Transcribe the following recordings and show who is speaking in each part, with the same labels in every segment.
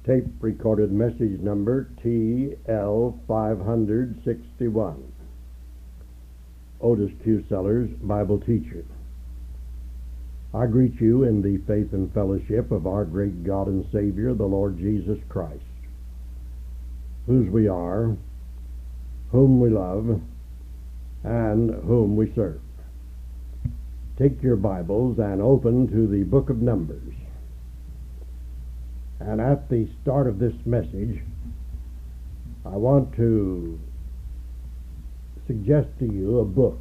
Speaker 1: tape recorded message number TL561. Otis Q. Sellers, Bible teacher. I greet you in the faith and fellowship of our great God and Savior, the Lord Jesus Christ, whose we are, whom we love, and whom we serve. Take your Bibles and open to the book of Numbers. And at the start of this message, I want to suggest to you a book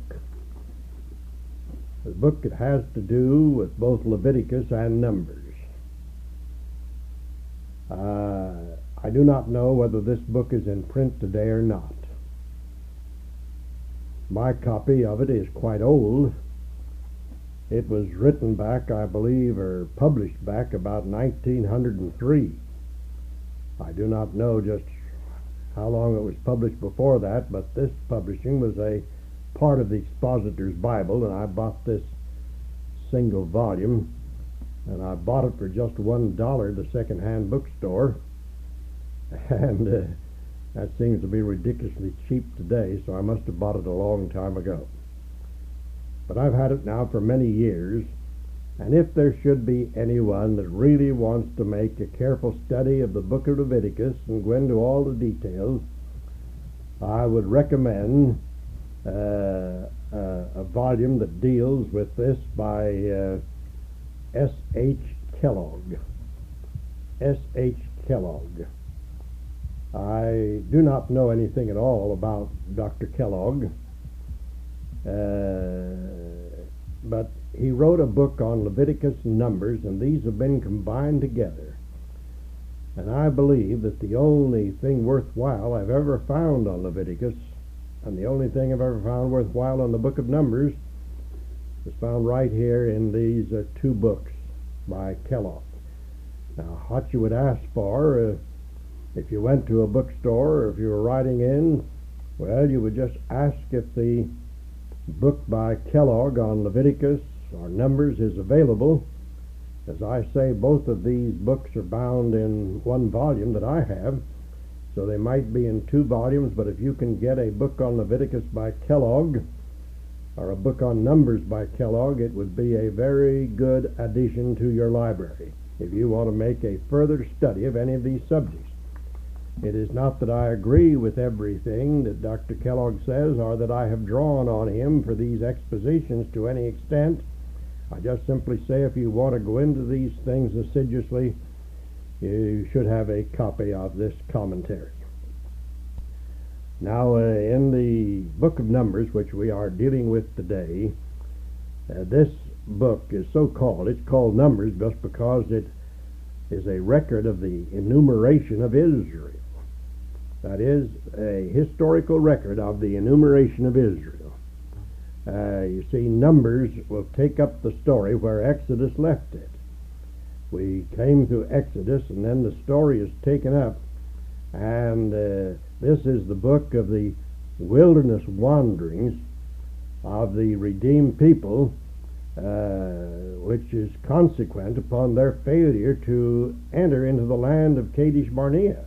Speaker 1: that has to do with both Leviticus and Numbers. I do not know whether this book is in print today or not. My copy of it is quite old. It was written back, I believe, or published back about 1903. I do not know just how long it was published before that, but this publishing was a part of the Expositor's Bible, and I bought this single volume, and I bought it for just $1 at the second-hand bookstore, and that seems to be ridiculously cheap today, so I must have bought it a long time ago. But I've had it now for many years, and if there should be anyone that really wants to make a careful study of the book of Leviticus and go into all the details, I would recommend a volume that deals with this by S.H. Kellogg. S.H. Kellogg. I do not know anything at all about Dr. Kellogg, but he wrote a book on Leviticus and Numbers, and these have been combined together. And I believe that the only thing worthwhile I've ever found on Leviticus, and the only thing I've ever found worthwhile on the book of Numbers, is found right here in these two books by Kellogg. Now, what you would ask for if you went to a bookstore or if you were writing in, well, you would just ask if the book by Kellogg on Leviticus or Numbers is available. As I say, both of these books are bound in one volume that I have, so they might be in two volumes, but if you can get a book on Leviticus by Kellogg or a book on Numbers by Kellogg, it would be a very good addition to your library if you want to make a further study of any of these subjects. It is not that I agree with everything that Dr. Kellogg says or that I have drawn on him for these expositions to any extent. I just simply say if you want to go into these things assiduously, you should have a copy of this commentary. Now, in the book of Numbers, which we are dealing with today, this book is so called. It's called Numbers just because it is a record of the enumeration of Israel. That is, a historical record of the enumeration of Israel. You see, Numbers will take up the story where Exodus left it. We came through Exodus, and then the story is taken up, and this is the book of the wilderness wanderings of the redeemed people, which is consequent upon their failure to enter into the land of Kadesh Barnea.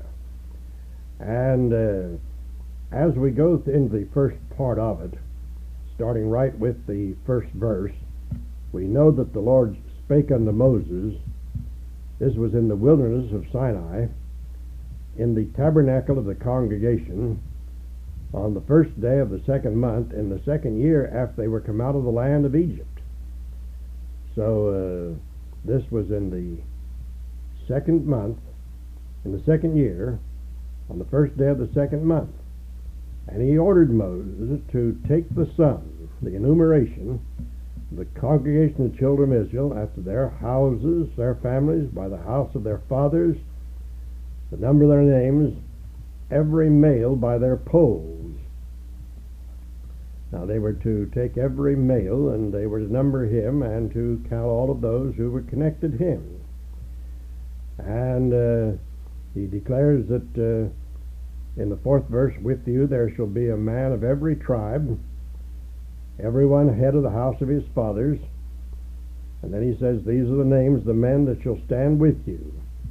Speaker 1: And as we go into the first part of it, starting right with the first verse, we know that the Lord spake unto Moses. This was in the wilderness of Sinai, in the tabernacle of the congregation, on the first day of the second month, in the second year after they were come out of the land of Egypt. So this was in the second month, in the second year, on the first day of the second month. And he ordered Moses to take the sum, the enumeration, the congregation of the children of Israel, after their houses, their families, by the house of their fathers, the number of their names, every male by their polls. Now they were to take every male, and they were to number him, and to count all of those who were connected him. And he declares that in the fourth verse, with you there shall be a man of every tribe, every one head of the house of his fathers. And then he says, these are the names of the men that shall stand with you.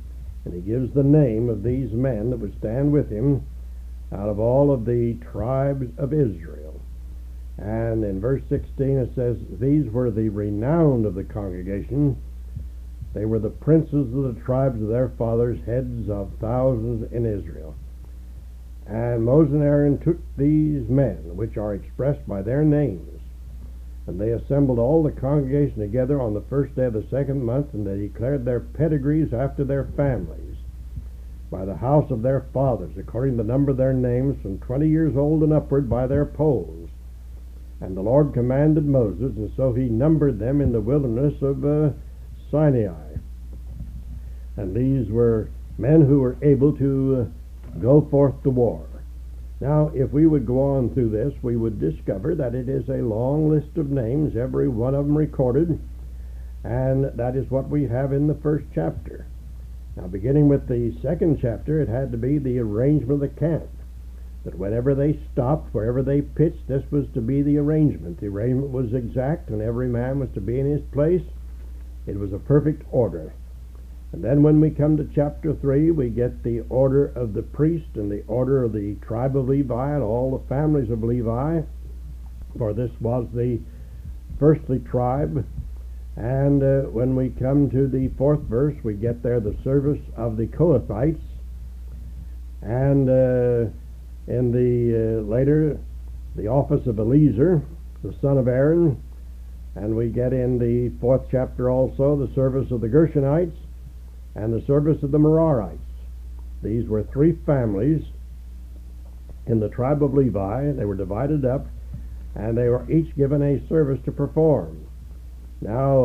Speaker 1: And he gives the name of these men that would stand with him out of all of the tribes of Israel. And in verse 16 it says, these were the renowned of the congregation. They were the princes of the tribes of their fathers, heads of thousands in Israel. And Moses and Aaron took these men, which are expressed by their names, and they assembled all the congregation together on the first day of the second month, and they declared their pedigrees after their families, by the house of their fathers, according to the number of their names, from 20 years old and upward, by their polls. And the Lord commanded Moses, and so he numbered them in the wilderness of Sinai. And these were men who were able to go forth to war. Now, if we would go on through this, we would discover that it is a long list of names, every one of them recorded, and that is what we have in the first chapter. Now, beginning with the second chapter, it had to be the arrangement of the camp. That whenever they stopped, wherever they pitched, this was to be the arrangement. The arrangement was exact, and every man was to be in his place. It was a perfect order. And then when we come to chapter 3, we get the order of the priest and the order of the tribe of Levi and all the families of Levi, for this was the firstly tribe. And when we come to the fourth verse, we get there the service of the Kohathites, and in the later the office of Eleazar, the son of Aaron, and we get in the fourth chapter also the service of the Gershonites and the service of the Merarites. These were three families in the tribe of Levi. They were divided up, and they were each given a service to perform. Now,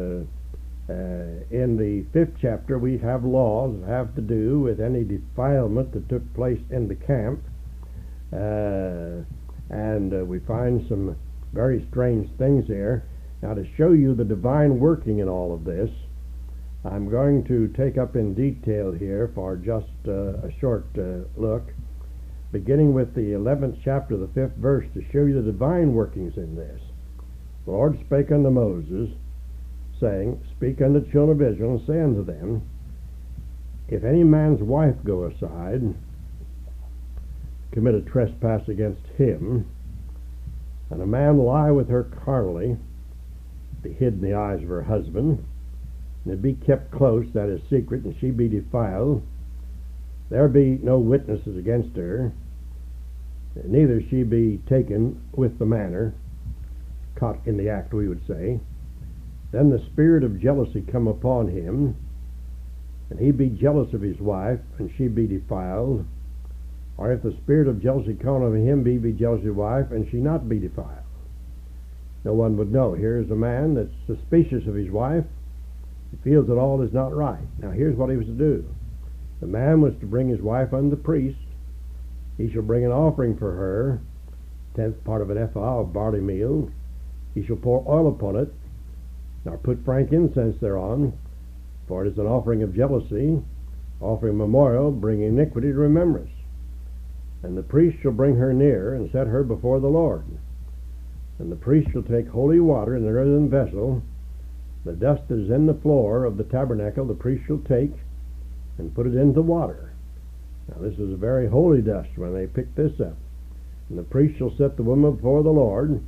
Speaker 1: in the fifth chapter, we have laws that have to do with any defilement that took place in the camp, and we find some very strange things here. Now, to show you the divine working in all of this, I'm going to take up in detail here for just a short look, beginning with the 11th chapter, the 5th verse, to show you the divine workings in this. The Lord spake unto Moses, saying, Speak unto the children of Israel, and say unto them, If any man's wife go aside, commit a trespass against him, and a man lie with her carnally, be hid in the eyes of her husband, and it be kept close, that is secret, and she be defiled, there be no witnesses against her, neither she be taken with the manner, caught in the act, we would say, then the spirit of jealousy come upon him, and he be jealous of his wife, and she be defiled, or if the spirit of jealousy come upon him, be jealous of his wife, and she not be defiled. No one would know. Here is a man that's suspicious of his wife. He feels that all is not right. Now here's what he was to do. The man was to bring his wife unto the priest. He shall bring an offering for her, 10th part of an ephah of barley meal. He shall pour oil upon it, nor put frankincense thereon, for it is an offering of jealousy, offering memorial, bringing iniquity to remembrance. And the priest shall bring her near, and set her before the Lord. And the priest shall take holy water in an earthen vessel. The dust that is in the floor of the tabernacle the priest shall take, and put it into water. Now this is a very holy dust when they pick this up. And the priest shall set the woman before the Lord,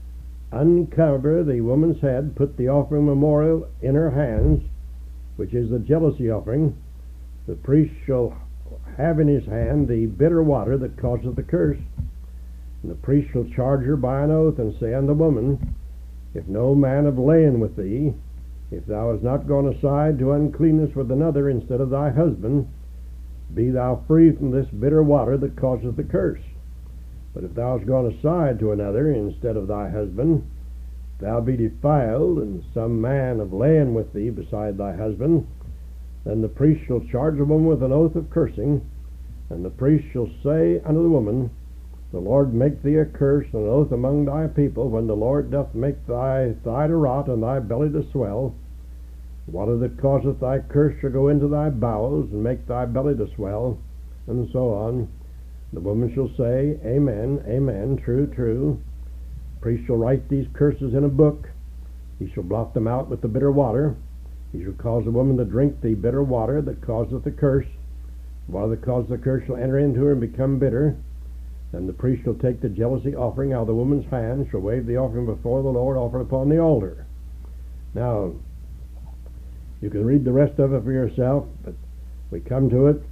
Speaker 1: uncover the woman's head, put the offering memorial in her hands, which is the jealousy offering. The priest shall have in his hand the bitter water that causeth the curse. And the priest shall charge her by an oath, and say unto the woman, If no man have lain with thee, if thou hast not gone aside to uncleanness with another instead of thy husband, be thou free from this bitter water that causeth the curse. But if thou hast gone aside to another instead of thy husband, if thou be defiled, and some man have lain with thee beside thy husband, then the priest shall charge the woman with an oath of cursing, and the priest shall say unto the woman, The Lord make thee a curse and an oath among thy people, when the Lord doth make thy thigh to rot and thy belly to swell. Water that causeth thy curse shall go into thy bowels, and make thy belly to swell, and so on. The woman shall say, Amen, amen, true, true. The priest shall write these curses in a book. He shall blot them out with the bitter water. He shall cause a woman to drink the bitter water that causeth the curse. The water that causeth the curse shall enter into her and become bitter. And the priest shall take the jealousy offering out of the woman's hand, shall wave the offering before the Lord, offered upon the altar. Now, you can read the rest of it for yourself, but we come to it.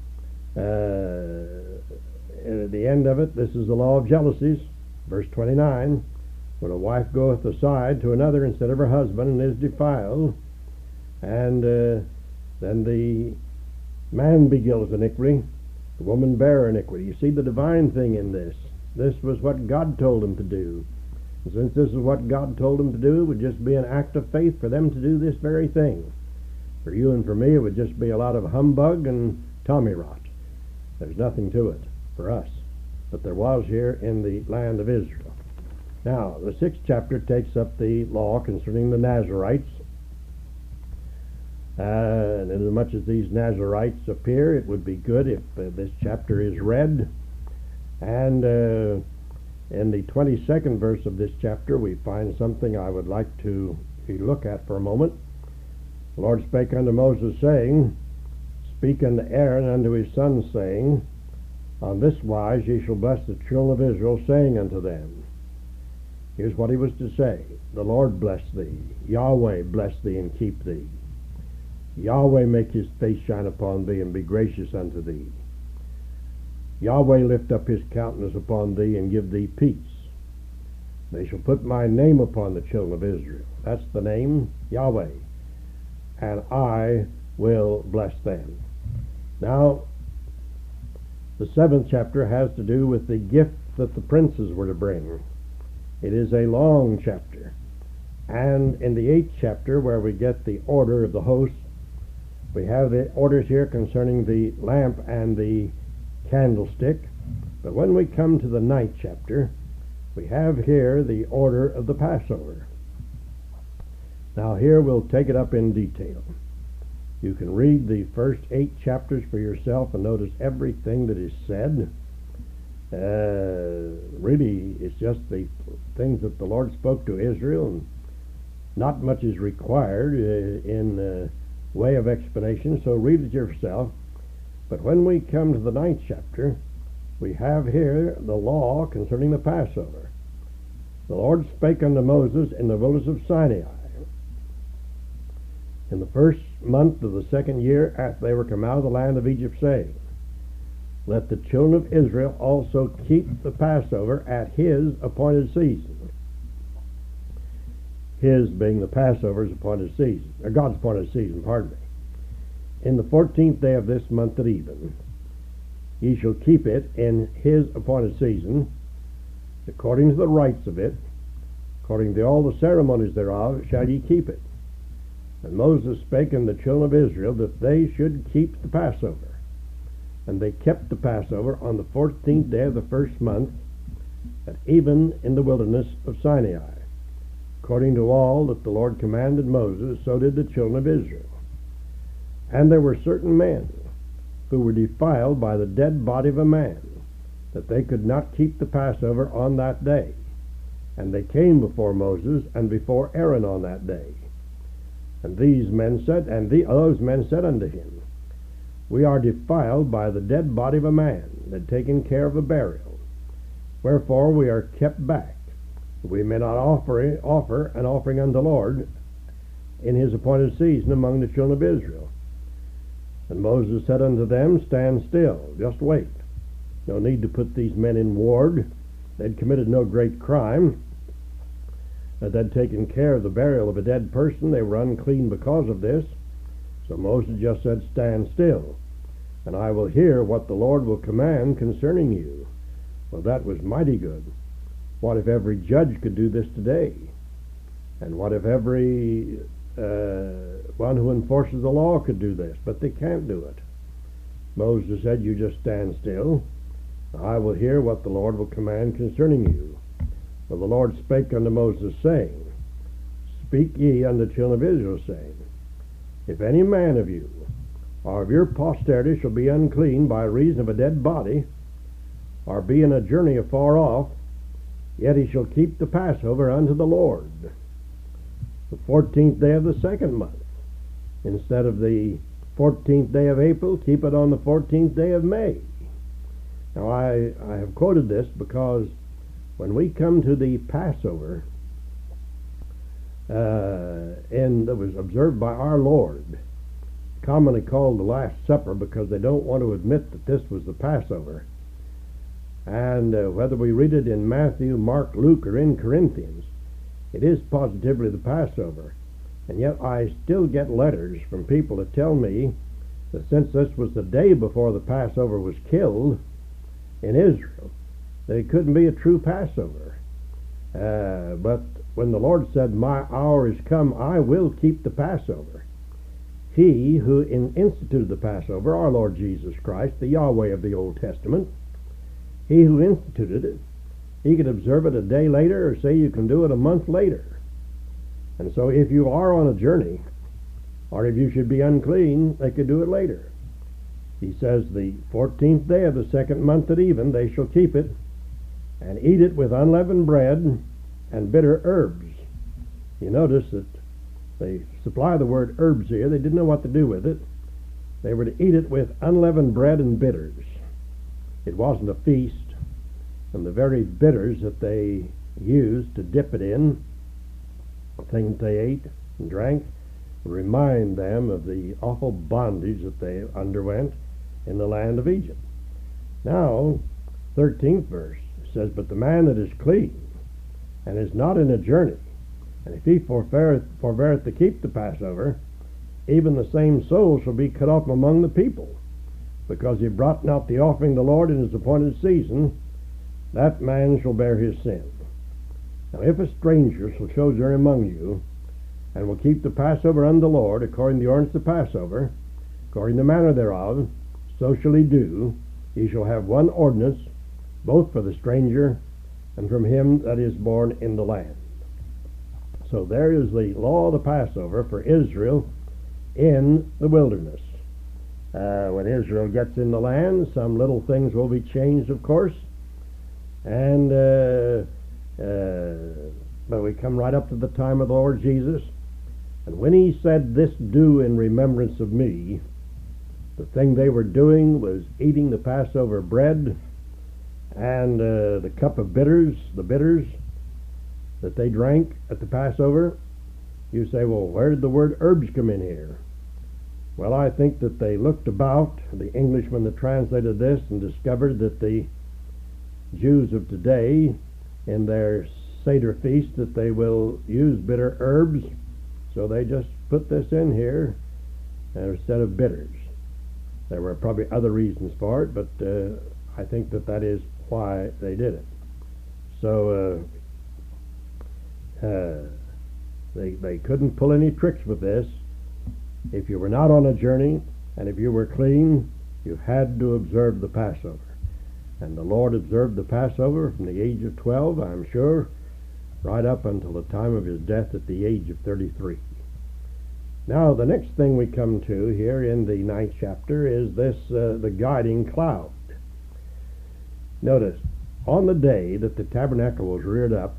Speaker 1: At the end of it, this is the law of jealousies. Verse 29, when a wife goeth aside to another instead of her husband and is defiled, and then the man begills iniquity, the woman bear iniquity. You see the divine thing in this. This was what God told them to do. And since this is what God told them to do, it would just be an act of faith for them to do this very thing. For you and for me, it would just be a lot of humbug and tommy rot. There's nothing to it for us. But there was here in the land of Israel. Now, the 6th chapter takes up the law concerning the Nazarites. And inasmuch as these Nazarites appear, it would be good if this chapter is read. And in the 22nd verse of this chapter, we find something I would like to look at for a moment. The Lord spake unto Moses, saying, Speak unto Aaron and unto his sons, saying, On this wise ye shall bless the children of Israel, saying unto them. Here's what he was to say. The Lord bless thee. Yahweh bless thee and keep thee. Yahweh make his face shine upon thee and be gracious unto thee. Yahweh lift up his countenance upon thee and give thee peace. They shall put my name upon the children of Israel. That's the name, Yahweh. And I will bless them. Now, the 7th chapter has to do with the gift that the princes were to bring. It is a long chapter. And in the 8th chapter, where we get the order of the host, we have the orders here concerning the lamp and the candlestick. But when we come to the 9th chapter, we have here the order of the Passover. Now here we'll take it up in detail. You can read the first 8 chapters for yourself and notice everything that is said. Really, it's just the things that the Lord spoke to Israel, and not much is required in way of explanation, so read it yourself. But when we come to the 9th chapter, we have here the law concerning the Passover. The Lord spake unto Moses in the wilderness of Sinai, in the 1st month of the 2nd year after they were come out of the land of Egypt, saying, Let the children of Israel also keep the Passover at his appointed season. His being the Passover's appointed season, or God's appointed season, pardon me. In the 14th day of this month at even, ye shall keep it in his appointed season, according to the rites of it, according to all the ceremonies thereof, shall ye keep it. And Moses spake unto the children of Israel that they should keep the Passover. And they kept the Passover on the 14th day of the 1st month, at even in the wilderness of Sinai. According to all that the Lord commanded Moses, so did the children of Israel. And there were certain men who were defiled by the dead body of a man, that they could not keep the Passover on that day. And they came before Moses and before Aaron on that day. And those men said unto him, We are defiled by the dead body of a man that had taken care of a burial. Wherefore we are kept back, that we may not offer an offering unto the Lord in his appointed season among the children of Israel. And Moses said unto them, Stand still, just wait. No need to put these men in ward. They'd committed no great crime. They'd taken care of the burial of a dead person. They were unclean because of this. So Moses just said, Stand still, and I will hear what the Lord will command concerning you. Well, that was mighty good. What if every judge could do this today? And what if every one who enforces the law could do this? But they can't do it. Moses said, You just stand still. I will hear what the Lord will command concerning you. Well, the Lord spake unto Moses, saying, Speak ye unto the children of Israel, saying, If any man of you or of your posterity shall be unclean by reason of a dead body, or be in a journey afar off, yet he shall keep the Passover unto the Lord, the 14th day of the 2nd month. Instead of the 14th day of April, keep it on the 14th day of May. Now, I have quoted this because when we come to the Passover, and that was observed by our Lord, commonly called the Last Supper because they don't want to admit that this was the Passover. And whether we read it in Matthew, Mark, Luke, or in Corinthians, it is positively the Passover. And yet I still get letters from people that tell me that since this was the day before the Passover was killed in Israel, that it couldn't be a true Passover. But when the Lord said, "My hour is come, I will keep the Passover," He who instituted the Passover, our Lord Jesus Christ, the Yahweh of the Old Testament, He who instituted it, He could observe it a day later, or say you can do it a month later. And so if you are on a journey, or if you should be unclean, they could do it later. He says, the 14th day of the second month at even, they shall keep it, and eat it with unleavened bread and bitter herbs. You notice that they supply the word herbs here. They didn't know what to do with it. They were to eat it with unleavened bread and bitters. It wasn't a feast, and the very bitters that they used to dip it in, the things they ate and drank, would remind them of the awful bondage that they underwent in the land of Egypt. Now, 13th verse says, "But the man that is clean, and is not in a journey, and if he forbeareth to keep the Passover, even the same soul shall be cut off among the people, because he brought not the offering of the Lord in his appointed season, that man shall bear his sin." Now if a stranger shall sojourn among you, and will keep the Passover unto the Lord, according to the ordinance of the Passover, according to the manner thereof, so shall he do. He shall have one ordinance, both for the stranger and from him that is born in the land. So there is the law of the Passover for Israel in the wilderness. When Israel gets in the land, some little things will be changed, of course, and but we come right up to the time of the Lord Jesus, and when He said, "This do in remembrance of me," the thing they were doing was eating the Passover bread and the cup of bitters, the bitters that they drank at the Passover. You say, well, where did the word herbs come in here? Well, I think that they looked about, the Englishman that translated this, and discovered that the Jews of today, in their Seder feast, that they will use bitter herbs, so they just put this in here instead of bitters. There were probably other reasons for it, but I think that that is why they did it. So they couldn't pull any tricks with this. If you were not on a journey, and if you were clean, you had to observe the Passover. And the Lord observed the Passover from the age of 12, I'm sure, right up until the time of His death at the age of 33. Now, the next thing we come to here in the 9th chapter is this, the guiding cloud. Notice, on the day that the tabernacle was reared up,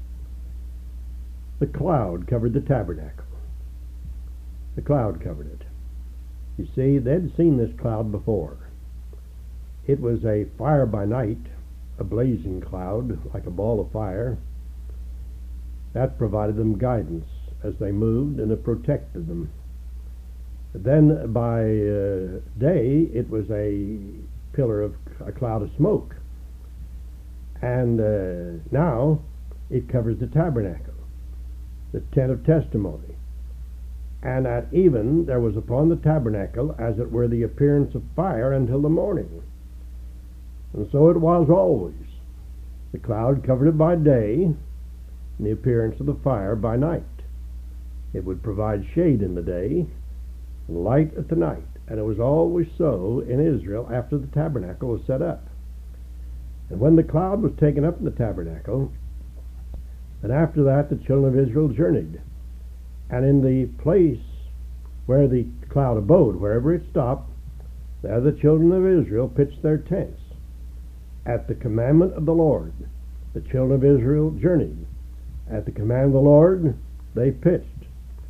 Speaker 1: the cloud covered the tabernacle. The cloud covered it. You see, they'd seen this cloud before. It was a fire by night, a blazing cloud, like a ball of fire. That provided them guidance as they moved, and it protected them. Then by day, it was a pillar of a cloud of smoke. And now it covers the tabernacle, the tent of testimony. And at even there was upon the tabernacle, as it were, the appearance of fire until the morning. And so it was always. The cloud covered it by day, and the appearance of the fire by night. It would provide shade in the day, and light at the night. And it was always so in Israel after the tabernacle was set up. And when the cloud was taken up in the tabernacle, then after that the children of Israel journeyed. And in the place where the cloud abode, wherever it stopped, there the children of Israel pitched their tents. At the commandment of the Lord, the children of Israel journeyed. At the command of the Lord, they pitched.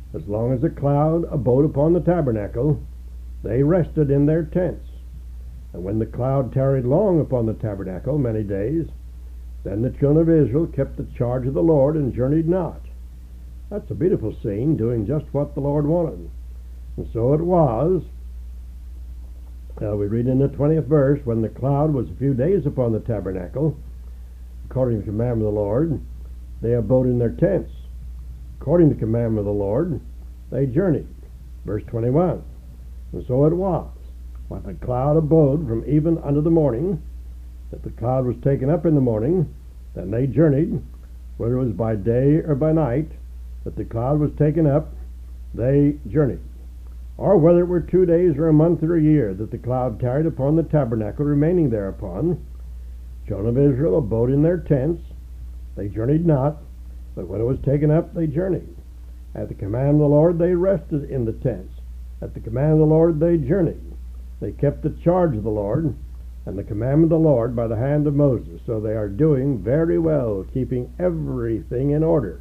Speaker 1: As long as the cloud abode upon the tabernacle, they rested in their tents. And when the cloud tarried long upon the tabernacle many days, then the children of Israel kept the charge of the Lord and journeyed not. That's a beautiful scene, doing just what the Lord wanted. And so it was. We read in the 20th verse, when the cloud was a few days upon the tabernacle, according to the commandment of the Lord, they abode in their tents. According to the commandment of the Lord, they journeyed. Verse 21. And so it was, when the cloud abode from even unto the morning, that the cloud was taken up in the morning, then they journeyed, whether it was by day or by night, that the cloud was taken up, they journeyed. Or whether it were 2 days or a month or a year, that the cloud tarried upon the tabernacle, remaining thereupon, children of Israel abode in their tents, they journeyed not, but when it was taken up, they journeyed. At the command of the Lord, they rested in the tents. At the command of the Lord, they journeyed. They kept the charge of the Lord, and the commandment of the Lord by the hand of Moses. So they are doing very well, keeping everything in order.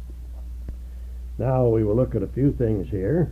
Speaker 1: Now we will look at a few things here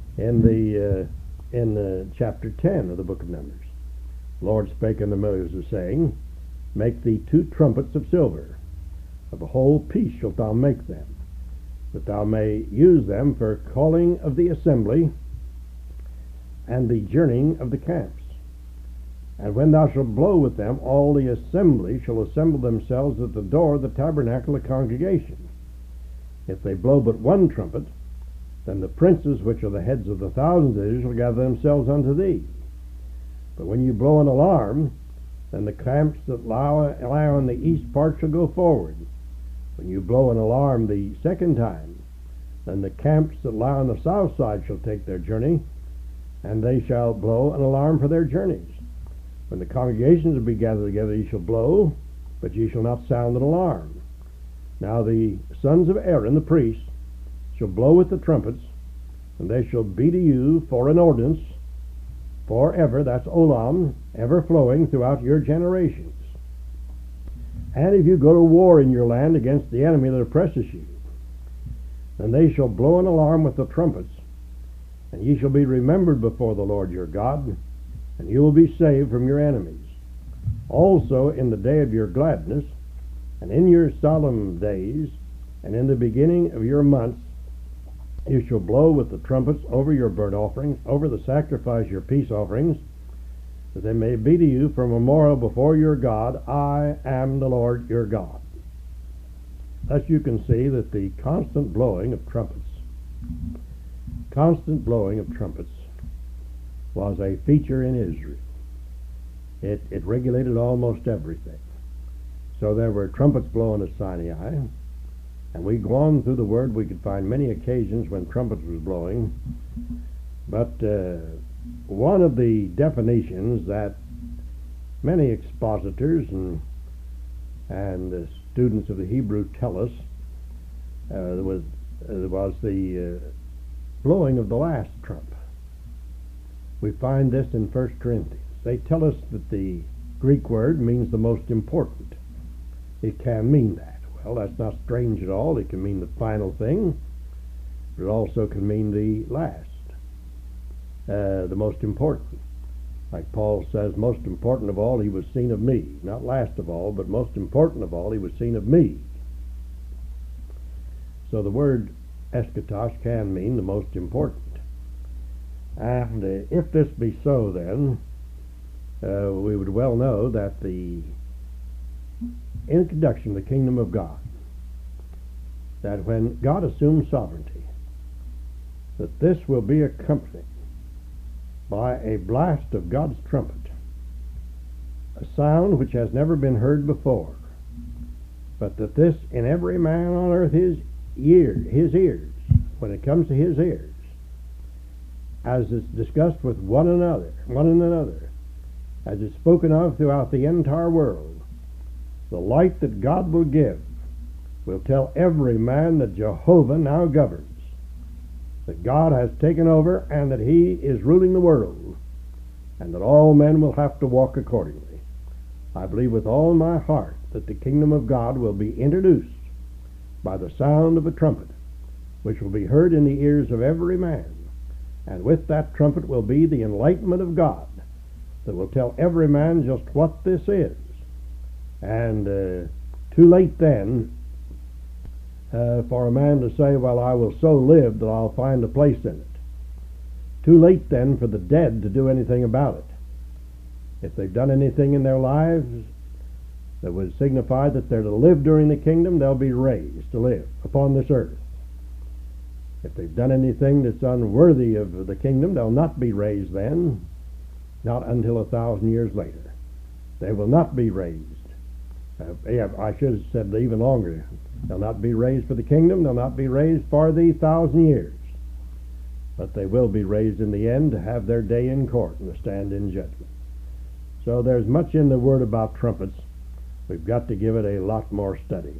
Speaker 1: in chapter 10 of the book of Numbers. The Lord spake unto Moses, saying, Make thee 2 trumpets of silver. Of a whole piece shalt thou make them, that thou may use them for calling of the assembly and the journeying of the camps. And when thou shalt blow with them, all the assembly shall assemble themselves at the door of the tabernacle of congregation. If they blow but 1 trumpet, then the princes which are the heads of the thousands of Israel shall gather themselves unto thee. But when you blow an alarm, then the camps that lie on the east part shall go forward. When you blow an alarm the 2nd time, then the camps that lie on the south side shall take their journey, and they shall blow an alarm for their journeys. When the congregations will be gathered together, ye shall blow, but ye shall not sound an alarm. Now the sons of Aaron, the priests, shall blow with the trumpets, and they shall be to you for an ordinance forever, that's olam, ever flowing throughout your generations. And if you go to war in your land against the enemy that oppresses you, then they shall blow an alarm with the trumpets, and ye shall be remembered before the Lord your God, and you will be saved from your enemies. Also in the day of your gladness, and in your solemn days, and in the beginning of your months, you shall blow with the trumpets over your burnt offerings, over the sacrifice, your peace offerings, that they may be to you for a memorial before your God. I am the Lord your God. Thus you can see that the constant blowing of trumpets was a feature in Israel. It regulated almost everything. So there were trumpets blowing at Sinai, and we go on through the Word, we could find many occasions when trumpets was blowing. But one of the definitions that many expositors and students of the Hebrew tell us was the blowing of the last trump. We find this in 1 Corinthians. They tell us that the Greek word means the most important. It can mean that. Well, that's not strange at all. It can mean the final thing, but it also can mean the last, the most important. Like Paul says, most important of all, he was seen of me. Not last of all, but most important of all, he was seen of me. So the word eschatos can mean the most important. And if this be so, then we would well know that the introduction of the kingdom of God, that when God assumes sovereignty, that this will be accompanied by a blast of God's trumpet, a sound which has never been heard before, but that this in every man on earth his ears, when it comes to his ears, as it's discussed with one another, as it's spoken of throughout the entire world, the light that God will give will tell every man that Jehovah now governs, that God has taken over and that he is ruling the world, and that all men will have to walk accordingly. I believe with all my heart that the kingdom of God will be introduced by the sound of a trumpet, which will be heard in the ears of every man. And with that trumpet will be the enlightenment of God, that will tell every man just what this is. And too late then for a man to say, well, I will so live that I'll find a place in it. Too late then for the dead to do anything about it. If they've done anything in their lives that would signify that they're to live during the kingdom, they'll be raised to live upon this earth. If they've done anything that's unworthy of the kingdom, they'll not be raised then, not until 1,000 years later. They will not be raised. I should have said even longer. They'll not be raised for the kingdom. They'll not be raised for the 1,000 years. But they will be raised in the end to have their day in court and to stand in judgment. So there's much in the Word about trumpets. We've got to give it a lot more study.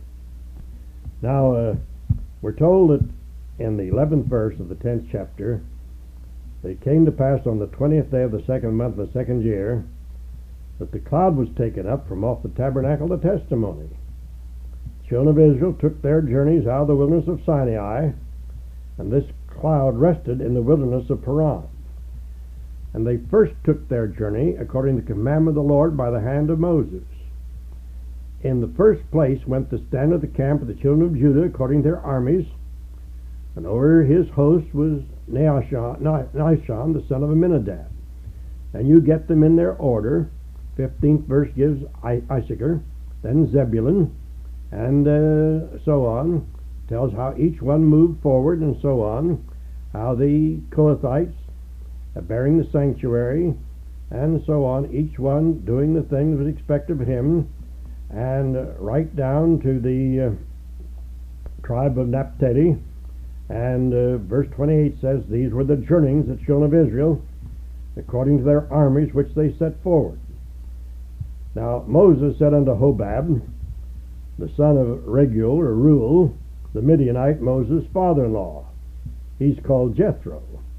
Speaker 1: Now, we're told that in the 11th verse of the 10th chapter, it came to pass on the 20th day of the 2nd month of the 2nd year that the cloud was taken up from off the tabernacle of testimony. The children of Israel took their journeys out of the wilderness of Sinai, and this cloud rested in the wilderness of Paran. And they first took their journey according to the commandment of the Lord by the hand of Moses. In the first place went the standard of the camp of the children of Judah according to their armies, and over his host was Nahshon, the son of Amminadab. And you get them in their order. 15th verse gives Issachar, then Zebulun, and so on. Tells how each one moved forward and so on. How the Kohathites bearing the sanctuary and so on, each one doing the thing that was expected of him, and right down to the tribe of Naphtali. And verse 28 says, these were the journeyings of the children of Israel according to their armies which they set forward. Now Moses said unto Hobab, the son of Reguel, or Reuel, the Midianite, Moses' father-in-law. He's called Jethro.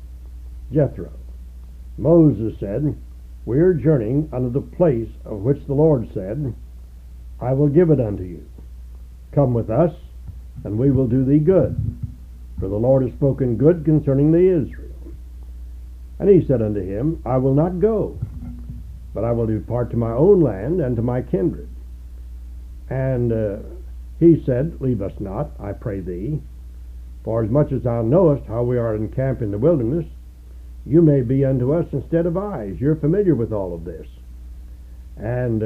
Speaker 1: Moses said, we are journeying unto the place of which the Lord said, I will give it unto you. Come with us, and we will do thee good. For the Lord has spoken good concerning thee, Israel. And he said unto him, I will not go, but I will depart to my own land and to my kindred. And he said, leave us not, I pray thee, for as much as thou knowest how we are encamped in the wilderness, you may be unto us instead of eyes. You're familiar with all of this. And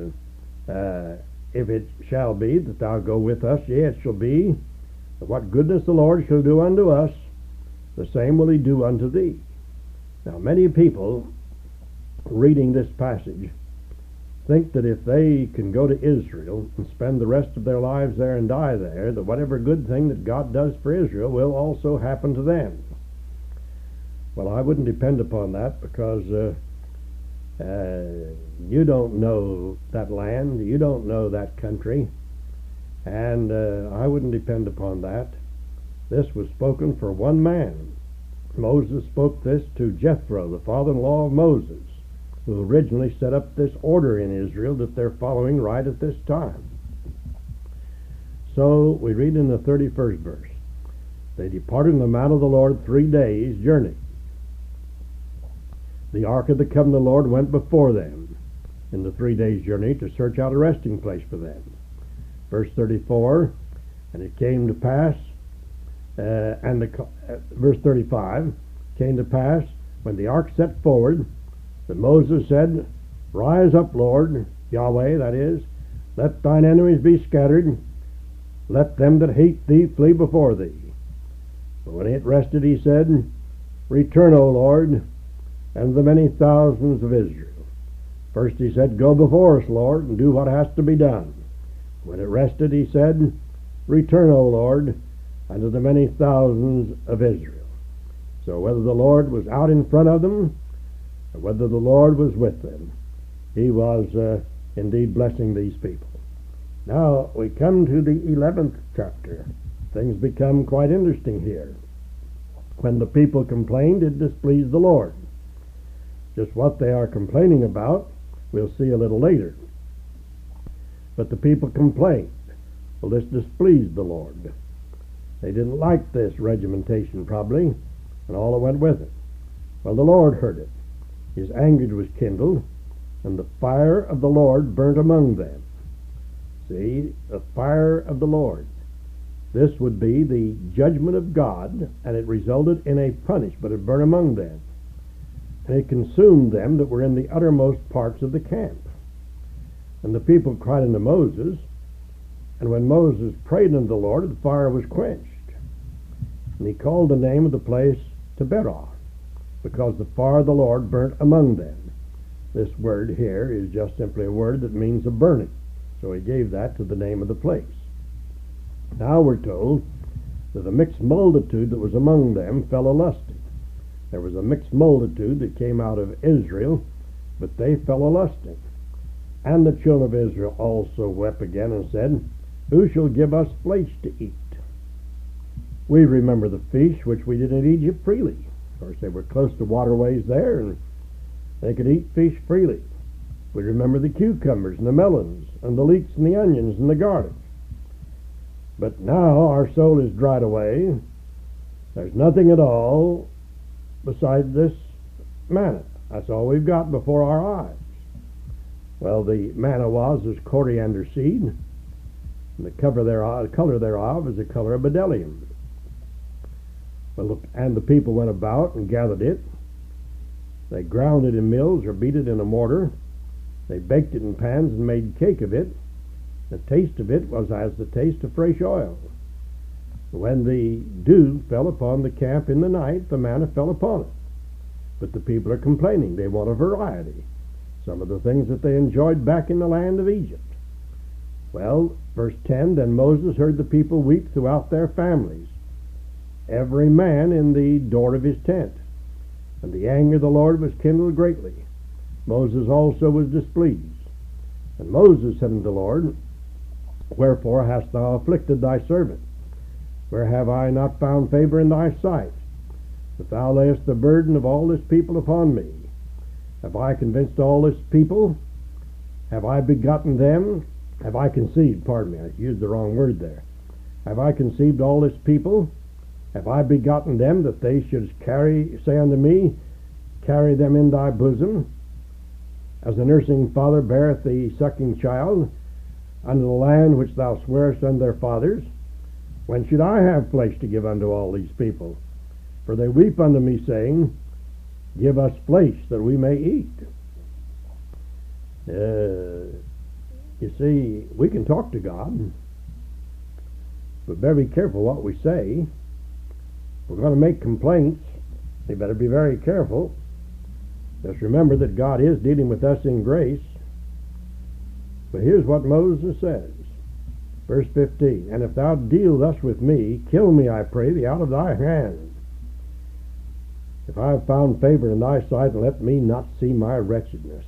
Speaker 1: if it shall be that thou go with us, yea, it shall be that what goodness the Lord shall do unto us, the same will he do unto thee. Now, many people reading this passage think that if they can go to Israel and spend the rest of their lives there and die there, that whatever good thing that God does for Israel will also happen to them. Well, I wouldn't depend upon that, because you don't know that land, you don't know that country, and I wouldn't depend upon that. This was spoken for one man. Moses spoke this to Jethro, the father-in-law of Moses, who originally set up this order in Israel that they're following right at this time. So we read in the 31st verse, they departed in the mount of the Lord 3 days' journey. The ark of the covenant of the Lord went before them in the 3 days' journey to search out a resting place for them. Verse 34, and it came to pass, verse 35, came to pass when the ark set forward, that Moses said, rise up, Lord, Yahweh, that is, let thine enemies be scattered, let them that hate thee flee before thee. But when it rested, he said, return, O Lord, and the many thousands of Israel. First he said, go before us, Lord, and do what has to be done. When it rested, he said, return, O Lord, unto the many thousands of Israel. So whether the Lord was out in front of them, or whether the Lord was with them, he was indeed blessing these people. Now we come to the 11th chapter. Things become quite interesting here. When the people complained, it displeased the Lord. Just what they are complaining about, we'll see a little later. But the people complained. Well, this displeased the Lord. They didn't like this regimentation, probably, and all that went with it. Well, the Lord heard it. His anger was kindled, and the fire of the Lord burnt among them. See, the fire of the Lord. This would be the judgment of God, and it resulted in a punishment. It burned among them. And it consumed them that were in the uttermost parts of the camp. And the people cried unto Moses, and when Moses prayed unto the Lord, the fire was quenched. And he called the name of the place Taberah, because the fire of the Lord burnt among them. This word here is just simply a word that means a burning. So he gave that to the name of the place. Now we're told that a mixed multitude that was among them fell a-lusting. There was a mixed multitude that came out of Israel, but they fell a-lusting. And the children of Israel also wept again and said, Who shall give us flesh to eat? We remember the fish which we did in Egypt freely. Of course, they were close to waterways there, and they could eat fish freely. We remember the cucumbers and the melons and the leeks and the onions and the garlic. But now our soul is dried away. There's nothing at all beside this manna. That's all we've got before our eyes. Well, the manna was as coriander seed, and the color thereof is the color of bdellium. Well, and the people went about and gathered it. They ground it in mills or beat it in a mortar. They baked it in pans and made cake of it. The taste of it was as the taste of fresh oil. When the dew fell upon the camp in the night, the manna fell upon it. But the people are complaining. They want a variety. Some of the things that they enjoyed back in the land of Egypt. Well, verse 10, Then Moses heard the people weep throughout their families, every man in the door of his tent. And the anger of the Lord was kindled greatly. Moses also was displeased. And Moses said unto the Lord, Wherefore hast thou afflicted thy servant? Where have I not found favor in thy sight, that thou layest the burden of all this people upon me? Have I convinced all this people? Have I begotten them? Have I conceived, pardon me, I used the wrong word there. Have I conceived all this people? Have I begotten them, that they should say unto me, Carry them in thy bosom, as a nursing father beareth the sucking child, unto the land which thou swearest unto their fathers? When should I have flesh to give unto all these people? For they weep unto me, saying, Give us flesh that we may eat. You see, we can talk to God, but better be careful what we say. We're going to make complaints. You better be very careful. Just remember that God is dealing with us in grace. But here's what Moses says. Verse 15, And if thou deal thus with me, kill me, I pray thee, out of thy hand. If I have found favor in thy sight, and let me not see my wretchedness.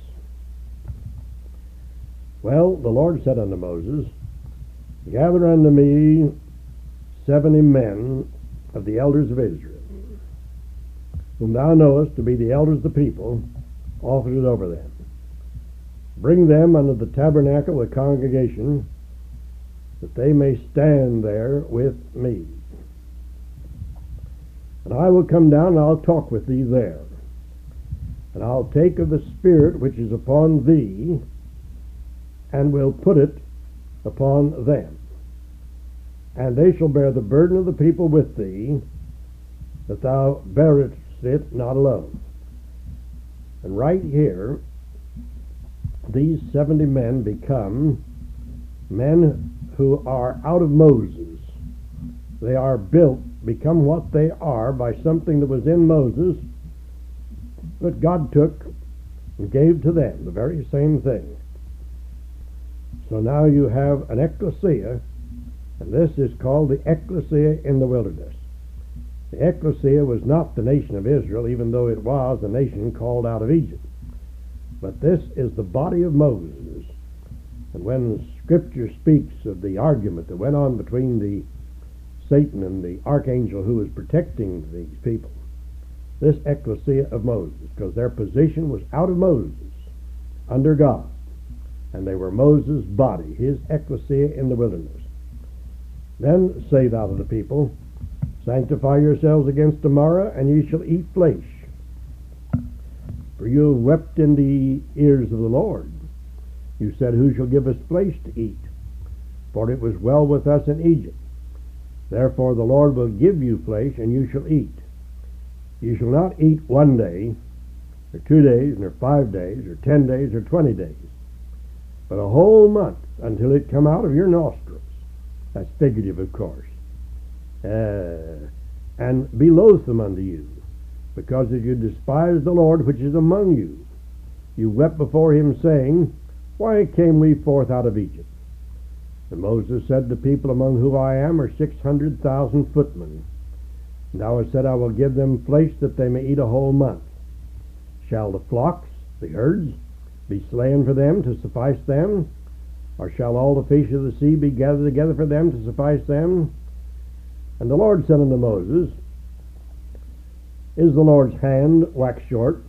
Speaker 1: Well, the Lord said unto Moses, Gather unto me 70 men of the elders of Israel, whom thou knowest to be the elders of the people, officers over them. Bring them unto the tabernacle of the congregation, that they may stand there with me. And I will come down and I'll talk with thee there. And I'll take of the Spirit which is upon thee, and will put it upon them. And they shall bear the burden of the people with thee, that thou bearest it not alone. And right here, these 70 men become men who are out of Moses. They are built, become what they are by something that was in Moses that God took and gave to them, the very same thing. So now you have an ecclesia, and this is called the ecclesia in the wilderness. The ecclesia was not the nation of Israel, even though it was a nation called out of Egypt. But this is the body of Moses. And when Scripture speaks of the argument that went on between the Satan and the archangel who was protecting these people, this ecclesia of Moses, because their position was out of Moses, under God, and they were Moses' body, his ecclesia in the wilderness. Then say thou to the people, Sanctify yourselves against tomorrow, and ye shall eat flesh. For you have wept in the ears of the Lord. You said, Who shall give us flesh to eat? For it was well with us in Egypt. Therefore the Lord will give you flesh, and you shall eat. You shall not eat 1 day, or 2 days, nor 5 days, or 10 days, or 20 days, but a whole month until it come out of your nostrils. That's figurative, of course. And be loathsome unto you, because as you despise the Lord which is among you. You wept before him, saying, Why came we forth out of Egypt? And Moses said, The people among whom I am are 600,000 footmen. And thou hast said, I will give them flesh that they may eat a whole month. Shall the flocks, the herds, be slain for them to suffice them? Or shall all the fish of the sea be gathered together for them to suffice them? And the Lord said unto Moses, Is the Lord's hand waxed short?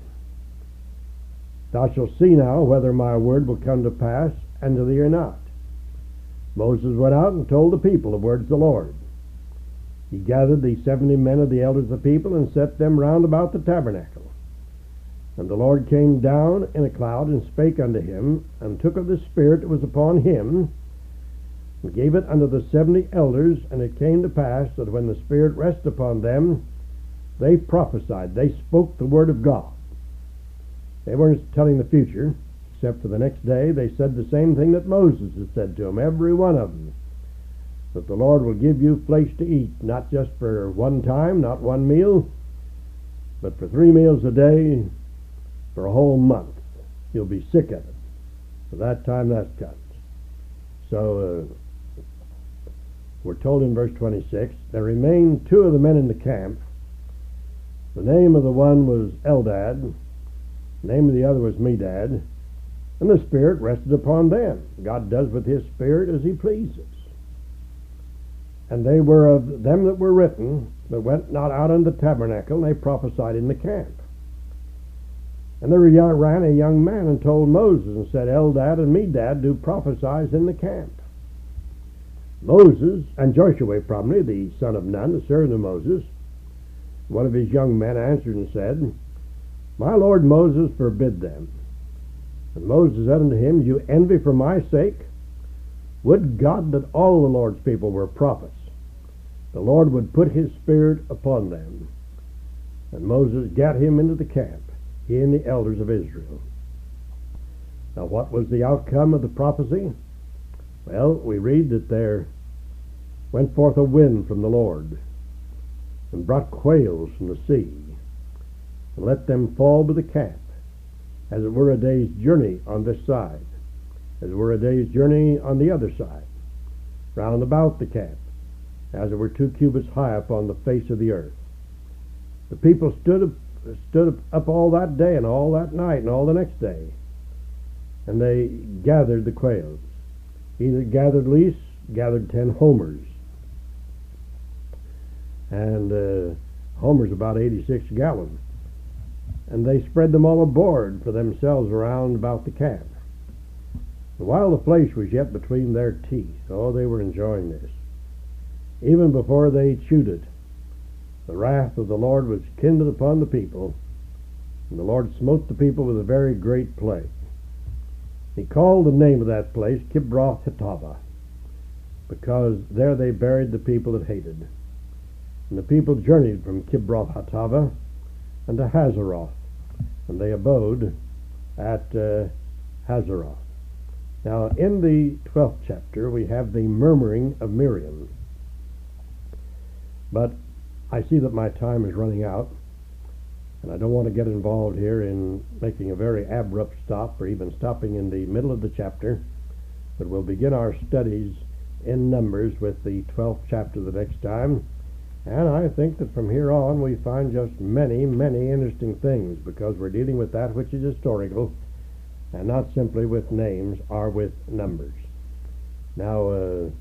Speaker 1: Thou shalt see now whether my word will come to pass unto thee or not. Moses went out and told the people the words of the Lord. He gathered the 70 men of the elders of the people and set them round about the tabernacle. And the Lord came down in a cloud and spake unto him, and took of the Spirit that was upon him, and gave it unto the 70 elders. And it came to pass that when the Spirit rested upon them, they prophesied. They spoke the word of God. They weren't telling the future, except for the next day they said the same thing that Moses had said to them, every one of them, that the Lord will give you flesh to eat, not just for one time, not one meal, but for 3 meals a day for a whole month. You'll be sick of it. By that time that comes. So we're told in verse 26, there remained 2 of the men in the camp. The name of the one was Eldad, the name of the other was Medad, and the Spirit rested upon them. God does with his Spirit as he pleases. And they were of them that were written, that went not out in the tabernacle, and they prophesied in the camp. And there ran a young man and told Moses, and said, Eldad and Medad do prophesy in the camp. Moses, and Joshua probably, the son of Nun, the servant of Moses, one of his young men answered and said, My Lord Moses forbid them. And Moses said unto him, You envy for my sake? Would God that all the Lord's people were prophets. The Lord would put his Spirit upon them. And Moses gat him into the camp, he and the elders of Israel. Now what was the outcome of the prophecy? Well, we read that there went forth a wind from the Lord, and brought quails from the sea, and let them fall by the camp, as it were a day's journey on this side, as it were a day's journey on the other side, round about the camp, as it were 2 cubits high upon the face of the earth. The people stood up all that day, and all that night, and all the next day, and they gathered the quails. He that gathered least gathered 10 homers. And homer's about 86 gallons. And they spread them all aboard for themselves around about the camp. And while the flesh was yet between their teeth, oh, they were enjoying this. Even before they chewed it, the wrath of the Lord was kindled upon the people, and the Lord smote the people with a very great plague. He called the name of that place Kibroth Hattaavah, because there they buried the people that hated. And the people journeyed from Kibroth Hattaavah unto Hazeroth, and they abode at Hazeroth. Now, in the 12th chapter, we have the murmuring of Miriam. But I see that my time is running out, and I don't want to get involved here in making a very abrupt stop or even stopping in the middle of the chapter, but we'll begin our studies in Numbers with the 12th chapter the next time. And I think that from here on we find just many, many interesting things, because we're dealing with that which is historical and not simply with names or with numbers. Now,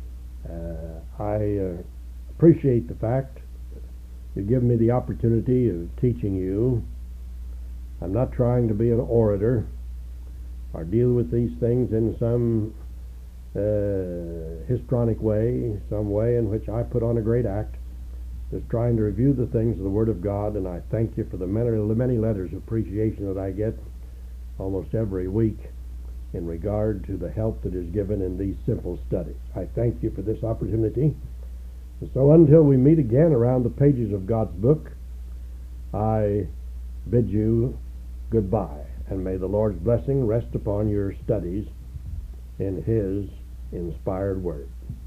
Speaker 1: I appreciate the fact you've given me the opportunity of teaching you. I'm not trying to be an orator or deal with these things in some histrionic way, some way in which I put on a great act. just trying to review the things of the Word of God, and I thank you for the many letters of appreciation that I get almost every week in regard to the help that is given in these simple studies. I thank you for this opportunity. And so until we meet again around the pages of God's book, I bid you goodbye, and may the Lord's blessing rest upon your studies in His inspired Word.